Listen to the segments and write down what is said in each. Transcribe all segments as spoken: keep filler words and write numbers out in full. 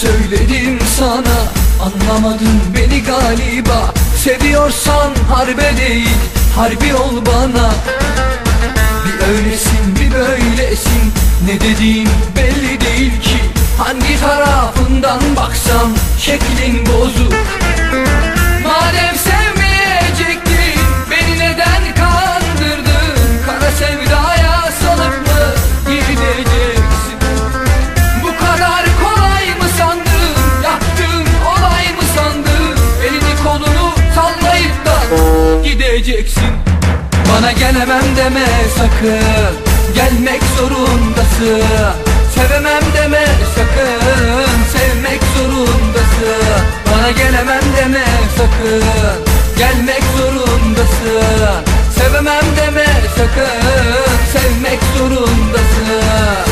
söyledim sana, anlamadın beni galiba. Seviyorsan harbe değil, harbi ol bana. Bir öylesin bir böylesin, ne dediğin belli değil ki. Hangi tarafından baksam şeklin bozuk. Madem sevmeyecektin, beni neden kandırdın? Kara sevdaya salıp mı gideceksin? Bu kadar kolay mı sandın? Yaptığın olay mı sandın? Elini kolunu sallayıp da gideceksin. Bana gelemem deme sakın, gelmek zorundasın. Sevemem deme sakın, sevmek zorundasın. Bana gelemem deme sakın, gelmek zorundasın. Sevemem deme sakın, sevmek zorundasın.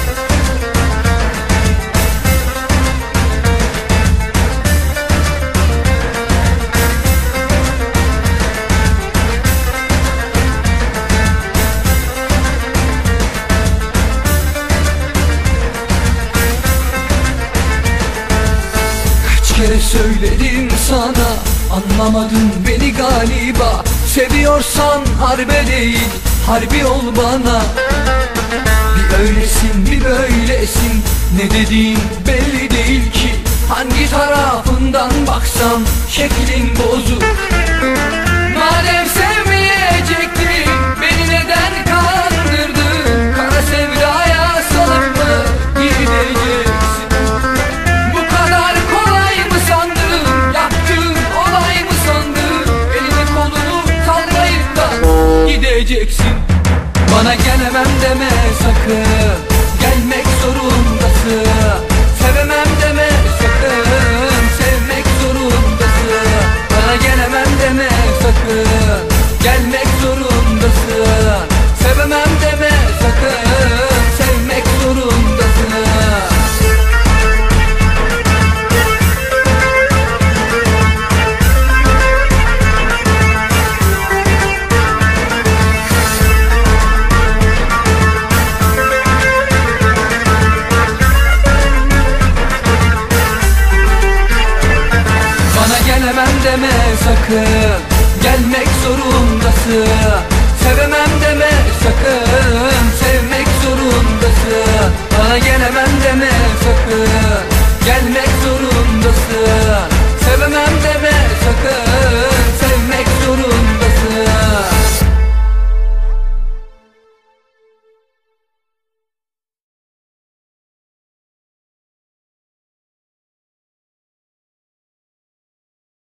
Kere söyledim sana, anlamadın beni galiba. Seviyorsan harbe değil, harbi ol bana. Bir öylesin bir böylesin, ne dediğin belli değil ki. Hangi tarafından baksam şeklin bozuk. Madem sevmeyecektin, beni neden kandırdın? Kara sevdaya salıp mı gideceksin? Gideceksin. Bana gelemem deme sakın, gelmek zorundasın. Sevemem deme sakın, sevmek zorundasın. Bana gelemem deme sakın, gelmek zorundasın. Sevemem deme sakın, sevmek zorundasın. Gelemem deme sakın,